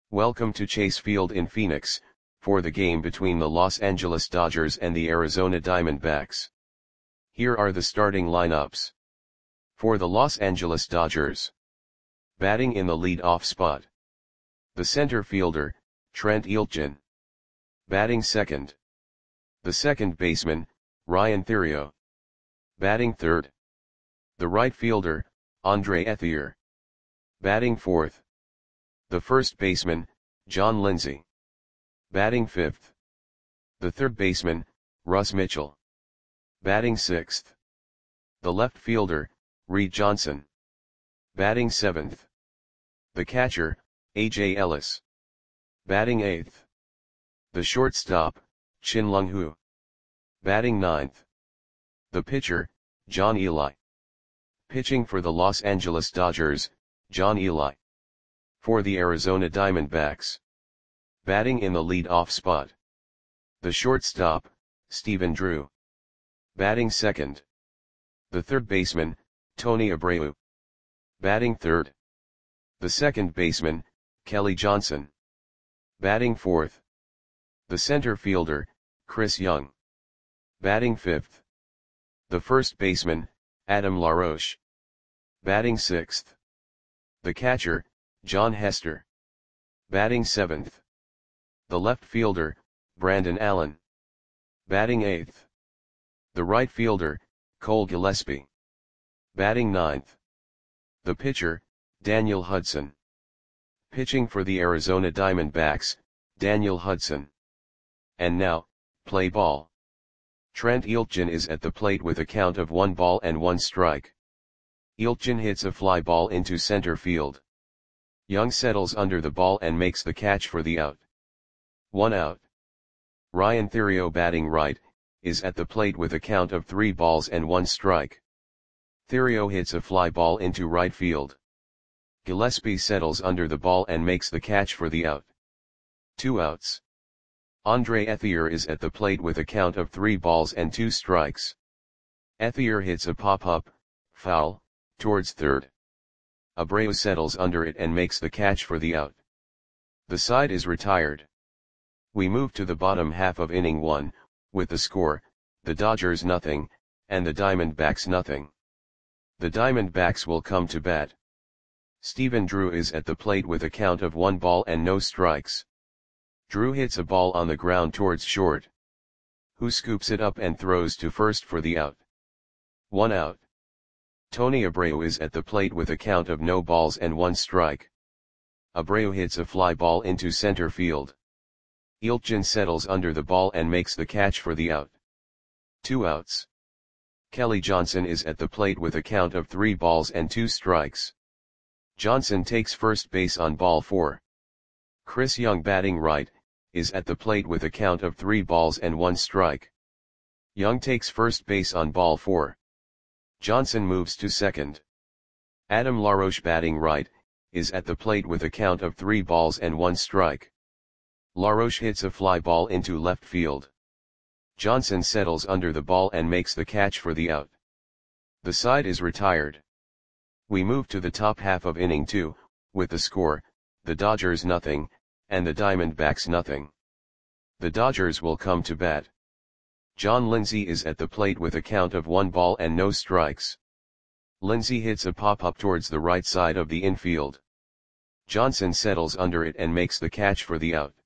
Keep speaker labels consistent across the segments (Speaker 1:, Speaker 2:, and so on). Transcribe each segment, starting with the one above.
Speaker 1: Welcome to Chase Field in Phoenix, for the game between the Los Angeles Dodgers and the Arizona Diamondbacks. Here are the starting lineups. For the Los Angeles Dodgers. Batting in the lead-off spot. The center fielder, Trent Iltgen. Batting second. The second baseman, Ryan Theriot. Batting third. The right fielder, Andre Ethier. Batting fourth. The first baseman, John Lindsay. Batting fifth. The third baseman, Russ Mitchell. Batting sixth. The left fielder, Reed Johnson. Batting seventh. The catcher, A.J. Ellis. Batting eighth. The shortstop, Chin-Lung Hu. Batting ninth. The pitcher, John Ely. Pitching for the Los Angeles Dodgers, John Ely. For the Arizona Diamondbacks. Batting in the lead-off spot. The shortstop, Stephen Drew. Batting second. The third baseman, Tony Abreu. Batting third. The second baseman, Kelly Johnson. Batting fourth. The center fielder, Chris Young. Batting fifth. The first baseman, Adam LaRoche. Batting sixth. The catcher, John Hester. Batting seventh. The left fielder, Brandon Allen. Batting eighth. The right fielder, Cole Gillespie. Batting ninth. The pitcher, Daniel Hudson. Pitching for the Arizona Diamondbacks, Daniel Hudson. And now, play ball. Trent Iltgen is at the plate with a count of 1-1 strike. Iltgen hits a fly ball into center field. Young settles under the ball and makes the catch for the out. 1 out. Ryan Theriot, batting right, is at the plate with a count of 3-1 strike. Theriot hits a fly ball into right field. Gillespie settles under the ball and makes the catch for the out. 2 outs. Andre Ethier is at the plate with a count of 3-2 strikes. Ethier hits a pop-up, foul, towards third. Abreu settles under it and makes the catch for the out. The side is retired. We move to the bottom half of inning 1, with the score, the Dodgers 0, and the Diamondbacks 0. The Diamondbacks will come to bat. Stephen Drew is at the plate with a count of 1 ball and no strikes. Drew hits a ball on the ground towards short. Who scoops it up and throws to first for the out. 1 out. Tony Abreu is at the plate with a count of 0-1 strike. Abreu hits a fly ball into center field. Iltgen settles under the ball and makes the catch for the out. 2 outs. Kelly Johnson is at the plate with a count of 3-2 strikes. Johnson takes first base on ball 4. Chris Young, batting right, is at the plate with a count of 3-1 strike. Young takes first base on ball 4. Johnson moves to second. Adam LaRoche, batting right, is at the plate with a count of 3-1 strike. LaRoche hits a fly ball into left field. Johnson settles under the ball and makes the catch for the out. The side is retired. We move to the top half of inning 2, with the score, the Dodgers 0, and the Diamondbacks 0. The Dodgers will come to bat. John Lindsay is at the plate with a count of 1 ball and no strikes. Lindsay hits a pop-up towards the right side of the infield. Johnson settles under it and makes the catch for the out.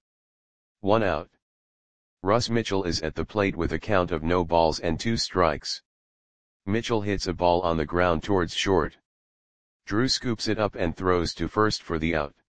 Speaker 1: 1 out. Russ Mitchell is at the plate with a count of 0-2 strikes. Mitchell hits a ball on the ground towards short. Drew scoops it up and throws to first for the out.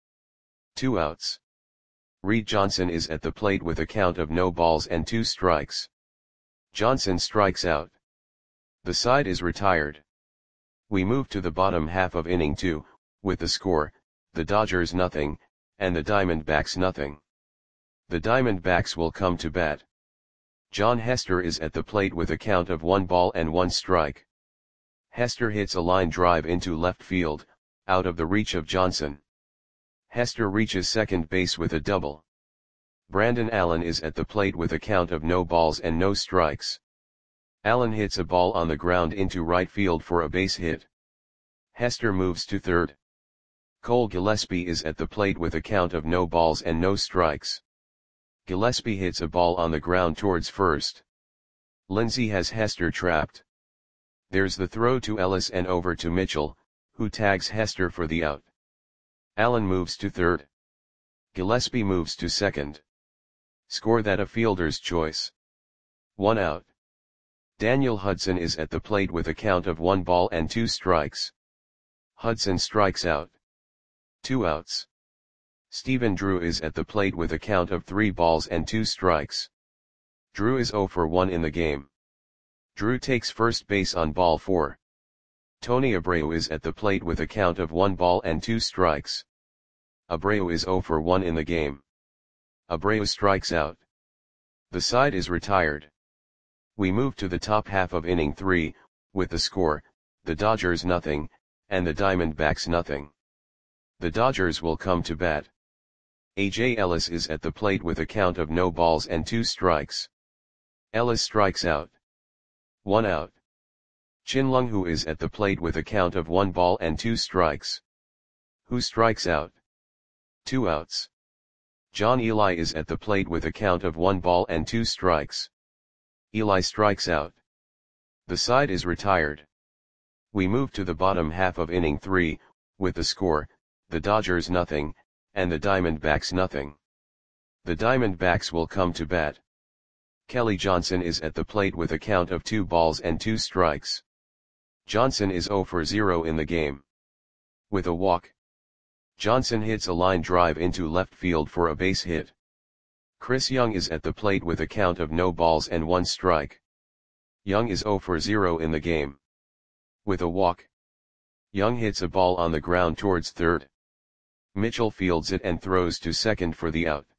Speaker 1: 2 outs. Reed Johnson is at the plate with a count of 0-2 strikes. Johnson strikes out. The side is retired. We move to the bottom half of inning 2, with the score, the Dodgers 0, and the Diamondbacks 0. The Diamondbacks will come to bat. John Hester is at the plate with a count of 1-1 strike. Hester hits a line drive into left field, out of the reach of Johnson. Hester reaches second base with a double. Brandon Allen is at the plate with a count of 0 strikes. Allen hits a ball on the ground into right field for a base hit. Hester moves to third. Cole Gillespie is at the plate with a count of no balls and no strikes. Gillespie hits a ball on the ground towards first. Lindsay has Hester trapped. There's the throw to Ellis and over to Mitchell, who tags Hester for the out. Allen moves to third. Gillespie moves to second. Score that a fielder's choice. 1 out. Daniel Hudson is at the plate with a count of 1 ball and 2 strikes. Hudson strikes out. 2 outs. Stephen Drew is at the plate with a count of 3 balls and 2 strikes. Drew is 0 for 1 in the game. Drew takes first base on ball 4. Tony Abreu is at the plate with a count of 1 ball and 2 strikes. Abreu is 0 for 1 in the game. Abreu strikes out. The side is retired. We move to the top half of inning 3, with the score, the Dodgers nothing, and the Diamondbacks nothing. The Dodgers will come to bat. A.J. Ellis is at the plate with a count of no balls and 2 strikes. Ellis strikes out. 1 out. Chin Lung Hu is at the plate with a count of 1 ball and 2 strikes. Hu strikes out. 2 outs. John Eli is at the plate with a count of 1 ball and 2 strikes. Eli strikes out. The side is retired. We move to the bottom half of inning 3, with the score, the Dodgers nothing, and the Diamondbacks nothing. The Diamondbacks will come to bat. Kelly Johnson is at the plate with a count of 2 balls and 2 strikes. Johnson is 0 for 0 in the game. With a walk, Johnson hits a line drive into left field for a base hit. Chris Young is at the plate with a count of no balls and 1 strike. Young is 0 for 0 in the game. With a walk, Young hits a ball on the ground towards third. Mitchell fields it and throws to second for the out.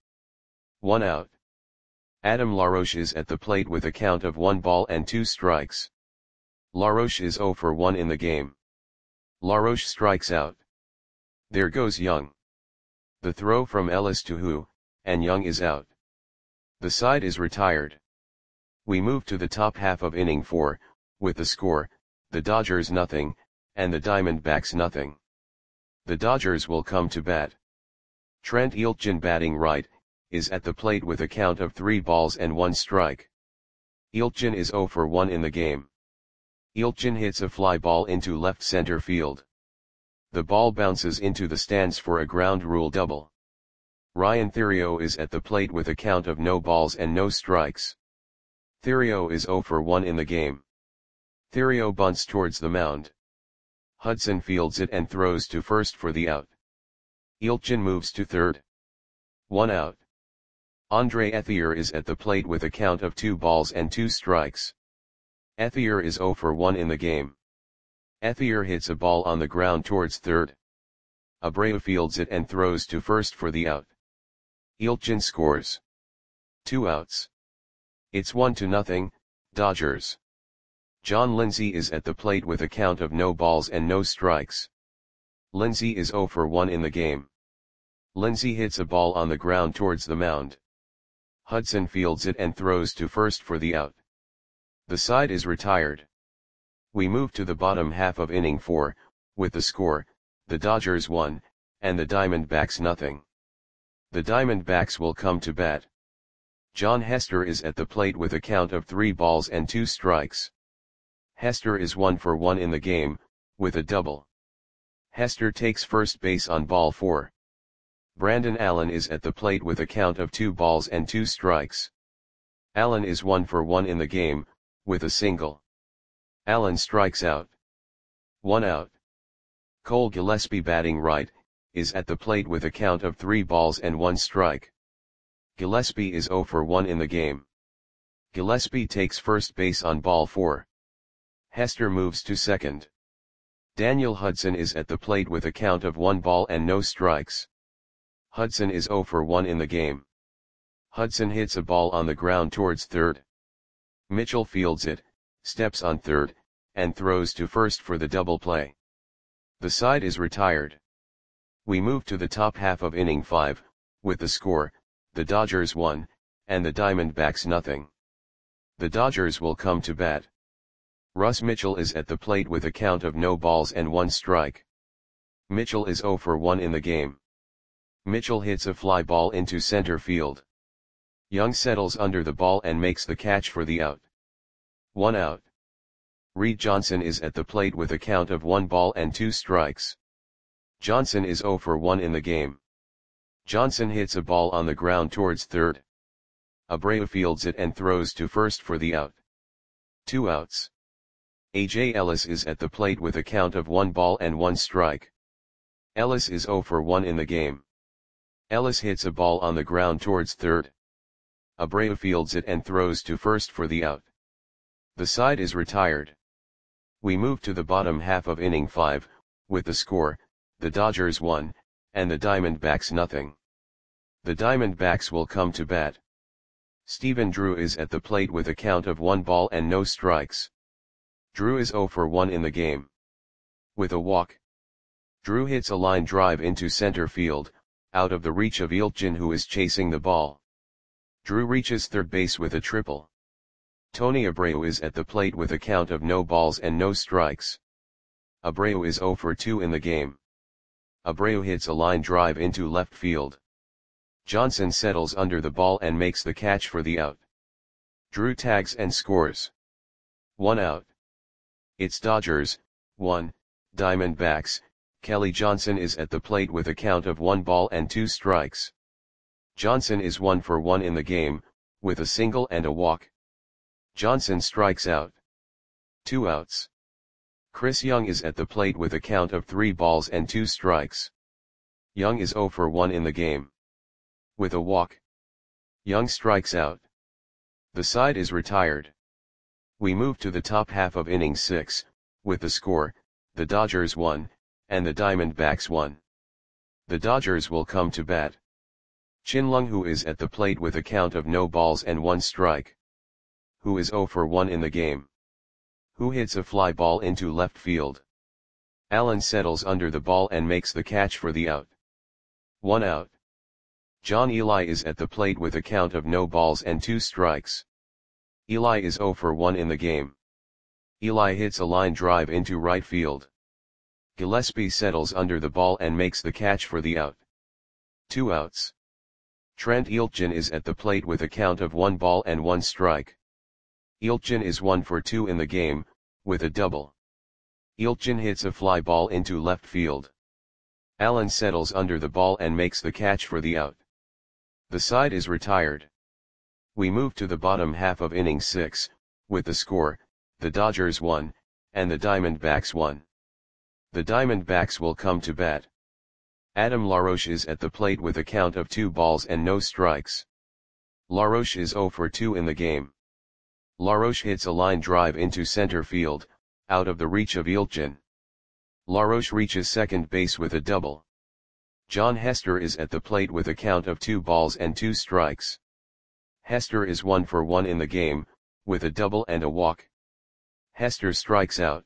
Speaker 1: 1 out. Adam LaRoche is at the plate with a count of 1 ball and 2 strikes. LaRoche is 0 for 1 in the game. LaRoche strikes out. There goes Young. The throw from Ellis to Hu, and Young is out. The side is retired. We move to the top half of inning 4, with the score, the Dodgers nothing, and the Diamondbacks nothing. The Dodgers will come to bat. Trent Iltgen batting right, is at the plate with a count of 3 balls and 1 strike. Iltgen is 0 for 1 in the game. Iltgen hits a fly ball into left center field. The ball bounces into the stands for a ground rule double. Ryan Theriot is at the plate with a count of no balls and no strikes. Theriot is 0 for 1 in the game. Theriot bunts towards the mound. Hudson fields it and throws to first for the out. Iltgen moves to third. 1 out. Andre Ethier is at the plate with a count of 2 balls and 2 strikes. Ethier is 0 for 1 in the game. Ethier hits a ball on the ground towards third. Abreu fields it and throws to first for the out. Iltgen scores. 2 outs. It's 1-0, Dodgers. John Lindsay is at the plate with a count of no balls and no strikes. Lindsay is 0 for 1 in the game. Lindsay hits a ball on the ground towards the mound. Hudson fields it and throws to first for the out. The side is retired. We move to the bottom half of inning 4, with the score, the Dodgers 1, and the Diamondbacks nothing. The Diamondbacks will come to bat. John Hester is at the plate with a count of 3 balls and 2 strikes. Hester is 1 for 1 in the game, with a double. Hester takes first base on ball 4. Brandon Allen is at the plate with a count of 2 balls and 2 strikes. Allen is 1 for 1 in the game, with a single. Allen strikes out. 1 out. Cole Gillespie batting right, is at the plate with a count of 3 balls and 1 strike. Gillespie is 0 for 1 in the game. Gillespie takes first base on ball 4. Hester moves to second. Daniel Hudson is at the plate with a count of 1 ball and no strikes. Hudson is 0 for 1 in the game. Hudson hits a ball on the ground towards third. Mitchell fields it, steps on third, and throws to first for the double play. The side is retired. We move to the top half of inning 5, with the score, the Dodgers 1, and the Diamondbacks nothing. The Dodgers will come to bat. Russ Mitchell is at the plate with a count of no balls and 1 strike. Mitchell is 0 for 1 in the game. Mitchell hits a fly ball into center field. Young settles under the ball and makes the catch for the out. 1 out. Reed Johnson is at the plate with a count of 1 ball and 2 strikes. Johnson is 0 for 1 in the game. Johnson hits a ball on the ground towards third. Abreu fields it and throws to first for the out. 2 outs. A.J. Ellis is at the plate with a count of 1 ball and 1 strike. Ellis is 0 for 1 in the game. Ellis hits a ball on the ground towards third. Abreu fields it and throws to first for the out. The side is retired. We move to the bottom half of inning 5, with the score, the Dodgers 1, and the Diamondbacks nothing. The Diamondbacks will come to bat. Stephen Drew is at the plate with a count of 1 ball and no strikes. Drew is 0 for 1 in the game. With a walk. Drew hits a line drive into center field, out of the reach of Iltgen who is chasing the ball. Drew reaches third base with a triple. Tony Abreu is at the plate with a count of no balls and no strikes. Abreu is 0 for 2 in the game. Abreu hits a line drive into left field. Johnson settles under the ball and makes the catch for the out. Drew tags and scores. 1 out. It's Dodgers, 1, Diamondbacks. Kelly Johnson is at the plate with a count of 1 ball and 2 strikes. Johnson is 1 for 1 in the game, with a single and a walk. Johnson strikes out. 2 outs. Chris Young is at the plate with a count of 3 balls and 2 strikes. Young is 0 for 1 in the game. With a walk. Young strikes out. The side is retired. We move to the top half of inning 6, with the score, the Dodgers 1, and the Diamondbacks 1. The Dodgers will come to bat. Chin Lung who is at the plate with a count of no balls and 1 strike. Who is 0 for 1 in the game. Who hits a fly ball into left field. Allen settles under the ball and makes the catch for the out. 1 out. John Eli is at the plate with a count of no balls and 2 strikes. Eli is 0 for 1 in the game. Eli hits a line drive into right field. Gillespie settles under the ball and makes the catch for the out. 2 outs. Trent Iltgen is at the plate with a count of 1 ball and 1 strike. Iltgen is 1 for 2 in the game, with a double. Iltgen hits a fly ball into left field. Allen settles under the ball and makes the catch for the out. The side is retired. We move to the bottom half of inning 6, with the score, the Dodgers 1, and the Diamondbacks 1. The Diamondbacks will come to bat. Adam LaRoche is at the plate with a count of 2 balls and no strikes. LaRoche is 0 for 2 in the game. LaRoche hits a line drive into center field, out of the reach of Iltgen. LaRoche reaches second base with a double. John Hester is at the plate with a count of 2 balls and 2 strikes. Hester is 1 for 1 in the game, with a double and a walk. Hester strikes out.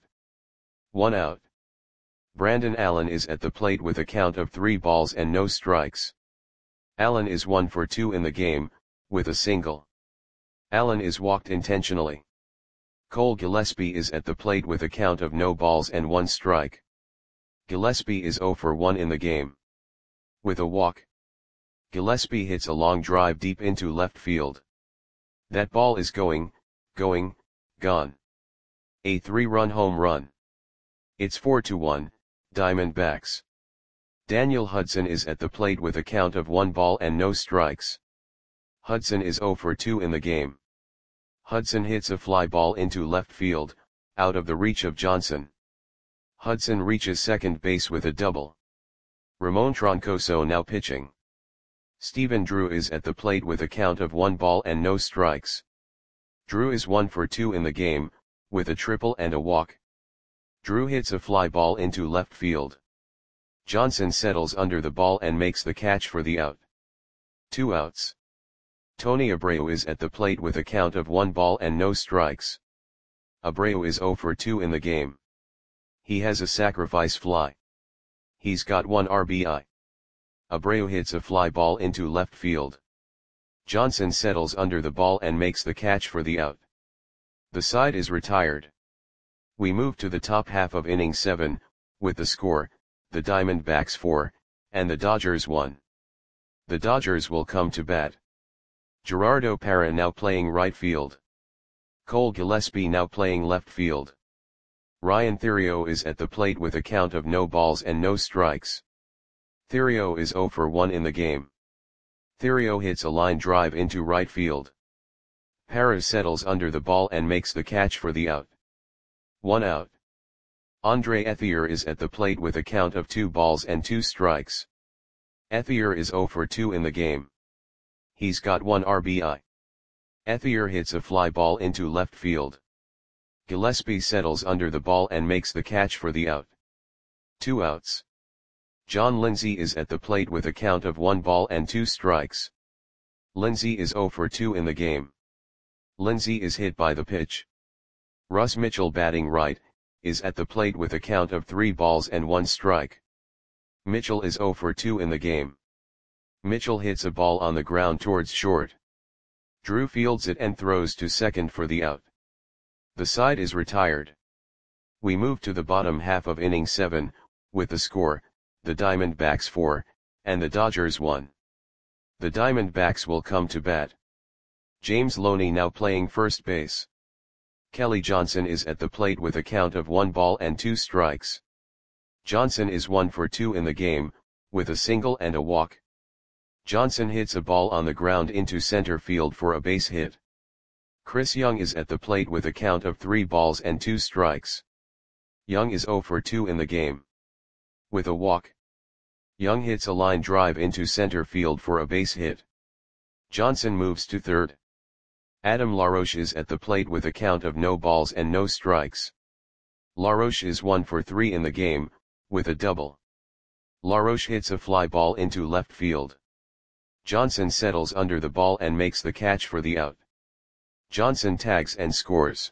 Speaker 1: 1 out. Brandon Allen is at the plate with a count of 3 balls and no strikes. Allen is 1 for 2 in the game, with a single. Allen is walked intentionally. Cole Gillespie is at the plate with a count of no balls and 1 strike. Gillespie is 0 for 1 in the game. With a walk. Gillespie hits a long drive deep into left field. That ball is gone. A 3-run home run. It's 4-1, Diamondbacks. Daniel Hudson is at the plate with a count of 1 ball and no strikes. Hudson is 0 for 2 in the game. Hudson hits a fly ball into left field, out of the reach of Johnson. Hudson reaches second base with a double. Ramon Troncoso now pitching. Stephen Drew is at the plate with a count of 1 ball and no strikes. Drew is 1 for 2 in the game, with a triple and a walk. Drew hits a fly ball into left field. Johnson settles under the ball and makes the catch for the out. 2 outs. Tony Abreu is at the plate with a count of 1 ball and no strikes. Abreu is 0 for 2 in the game. He has a sacrifice fly. He's got 1 RBI. Abreu hits a fly ball into left field. Johnson settles under the ball and makes the catch for the out. The side is retired. We move to the top half of inning 7, with the score, the Diamondbacks 4, and the Dodgers 1. The Dodgers will come to bat. Gerardo Parra now playing right field. Cole Gillespie now playing left field. Ryan Theriot is at the plate with a count of no balls and no strikes. Theriot is 0 for 1 in the game. Theriot hits a line drive into right field. Parra settles under the ball and makes the catch for the out. 1 out. Andre Ethier is at the plate with a count of 2 balls and 2 strikes. Ethier is 0 for 2 in the game. He's got 1 RBI. Ethier hits a fly ball into left field. Gillespie settles under the ball and makes the catch for the out. 2 outs. John Lindsay is at the plate with a count of 1 ball and 2 strikes. Lindsay is 0 for 2 in the game. Lindsay is hit by the pitch. Russ Mitchell batting right, is at the plate with a count of 3 balls and 1 strike. Mitchell is 0 for 2 in the game. Mitchell hits a ball on the ground towards short. Drew fields it and throws to second for the out. The side is retired. We move to the bottom half of inning 7, with the score, the Diamondbacks 4, and the Dodgers 1. The Diamondbacks will come to bat. James Loney now playing first base. Kelly Johnson is at the plate with a count of 1 ball and 2 strikes. Johnson is 1 for 2 in the game, with a single and a walk. Johnson hits a ball on the ground into center field for a base hit. Chris Young is at the plate with a count of 3 balls and 2 strikes. Young is 0 for 2 in the game. With a walk. Young hits a line drive into center field for a base hit. Johnson moves to third. Adam LaRoche is at the plate with a count of no balls and no strikes. LaRoche is 1 for 3 in the game, with a double. LaRoche hits a fly ball into left field. Johnson settles under the ball and makes the catch for the out. Johnson tags and scores.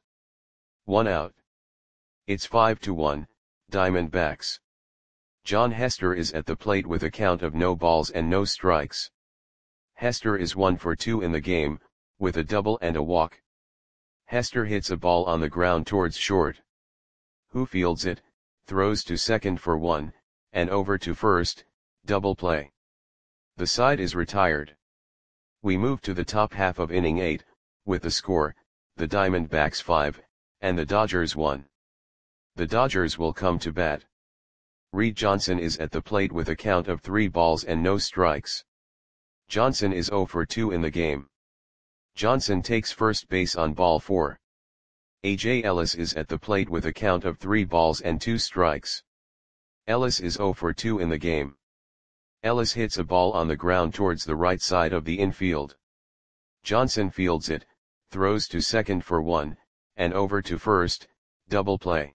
Speaker 1: 1 out. It's 5-1, Diamondbacks. John Hester is at the plate with a count of no balls and no strikes. Hester is 1 for 2 in the game, with a double and a walk. Hester hits a ball on the ground towards short. Who fields it, throws to second for 1, and over to first, double play. The side is retired. We move to the top half of inning 8, with the score, the Diamondbacks 5, and the Dodgers 1. The Dodgers will come to bat. Reed Johnson is at the plate with a count of 3 balls and no strikes. Johnson is 0 for 2 in the game. Johnson takes first base on ball 4. A.J. Ellis is at the plate with a count of 3 balls and 2 strikes. Ellis is 0 for 2 in the game. Ellis hits a ball on the ground towards the right side of the infield. Johnson fields it, throws to second for 1, and over to first, double play.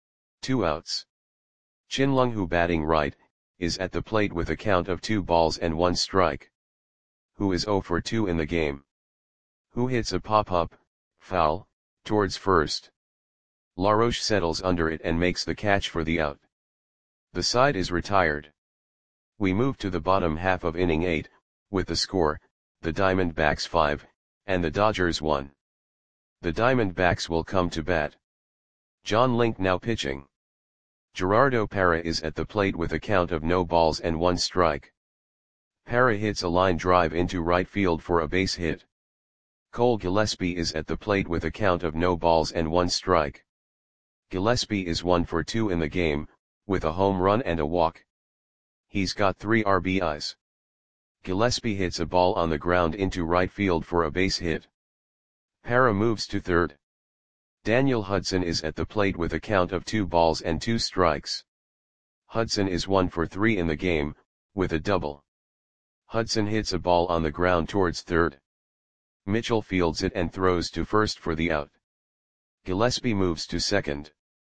Speaker 1: 2 outs. Chin Lung Hu batting right, is at the plate with a count of 2 balls and 1 strike. Hu is 0 for 2 in the game. Hu hits a pop-up, foul, towards first. LaRoche settles under it and makes the catch for the out. The side is retired. We move to the bottom half of inning 8, with the score, the Diamondbacks 5, and the Dodgers 1. The Diamondbacks will come to bat. John Link now pitching. Gerardo Parra is at the plate with a count of no balls and 1 strike. Parra hits a line drive into right field for a base hit. Cole Gillespie is at the plate with a count of no balls and 1 strike. Gillespie is 1 for 2 in the game, with a home run and a walk. He's got 3 RBIs. Gillespie hits a ball on the ground into right field for a base hit. Parra moves to third. Daniel Hudson is at the plate with a count of 2 balls and 2 strikes. Hudson is 1 for 3 in the game, with a double. Hudson hits a ball on the ground towards third. Mitchell fields it and throws to first for the out. Gillespie moves to second.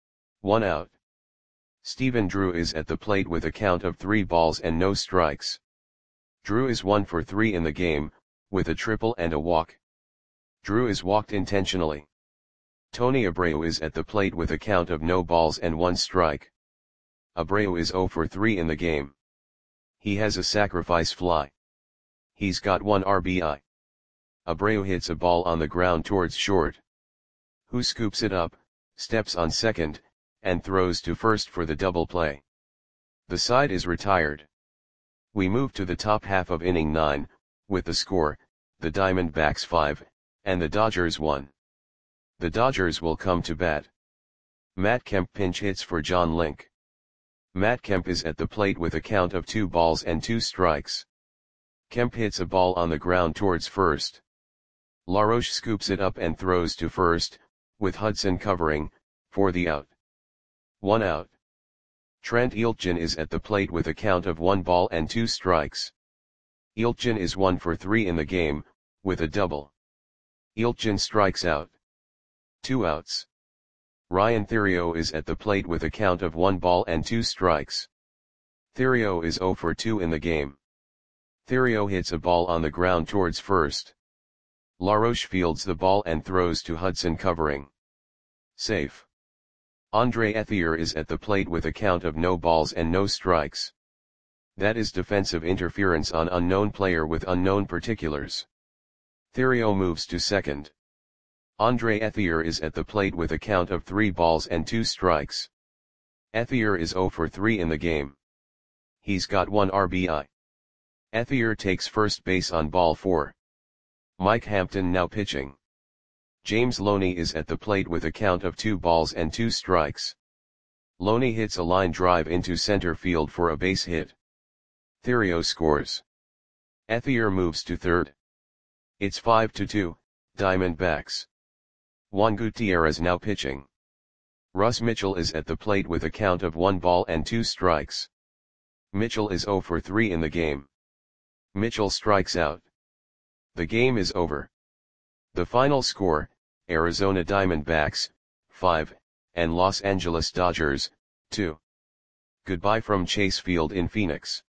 Speaker 1: 1 out. Stephen Drew is at the plate with a count of 3 balls and no strikes. Drew is 1 for 3 in the game, with a triple and a walk. Drew is walked intentionally. Tony Abreu is at the plate with a count of no balls and 1 strike. Abreu is 0 for 3 in the game. He has a sacrifice fly. He's got 1 RBI. Abreu hits a ball on the ground towards short. Who scoops it up, steps on second, and throws to first for the double play. The side is retired. We move to the top half of inning 9, with the score, the Diamondbacks 5, and the Dodgers 1. The Dodgers will come to bat. Matt Kemp pinch hits for John Link. Matt Kemp is at the plate with a count of 2 balls and 2 strikes. Kemp hits a ball on the ground towards first. LaRoche scoops it up and throws to first, with Hudson covering, for the out. 1 out. Trent Iltgen is at the plate with a count of 1 ball and 2 strikes. Iltgen is 1 for 3 in the game, with a double. Iltgen strikes out. 2 outs. Ryan Theriot is at the plate with a count of 1 ball and 2 strikes. Theriot is 0 for 2 in the game. Theriot hits a ball on the ground towards first. LaRoche fields the ball and throws to Hudson covering. Safe. Andre Ethier is at the plate with a count of no balls and no strikes. That is defensive interference on unknown player with unknown particulars. Theriot moves to second. Andre Ethier is at the plate with a count of 3 balls and 2 strikes. Ethier is 0 for 3 in the game. He's got 1 RBI. Ethier takes first base on ball 4. Mike Hampton now pitching. James Loney is at the plate with a count of 2 balls and 2 strikes. Loney hits a line drive into center field for a base hit. Theriot scores. Ethier moves to third. It's 5-2, Diamondbacks. Juan Gutierrez now pitching. Russ Mitchell is at the plate with a count of 1 ball and 2 strikes. Mitchell is 0 for 3 in the game. Mitchell strikes out. The game is over. The final score, Arizona Diamondbacks, 5, and Los Angeles Dodgers, 2. Goodbye from Chase Field in Phoenix.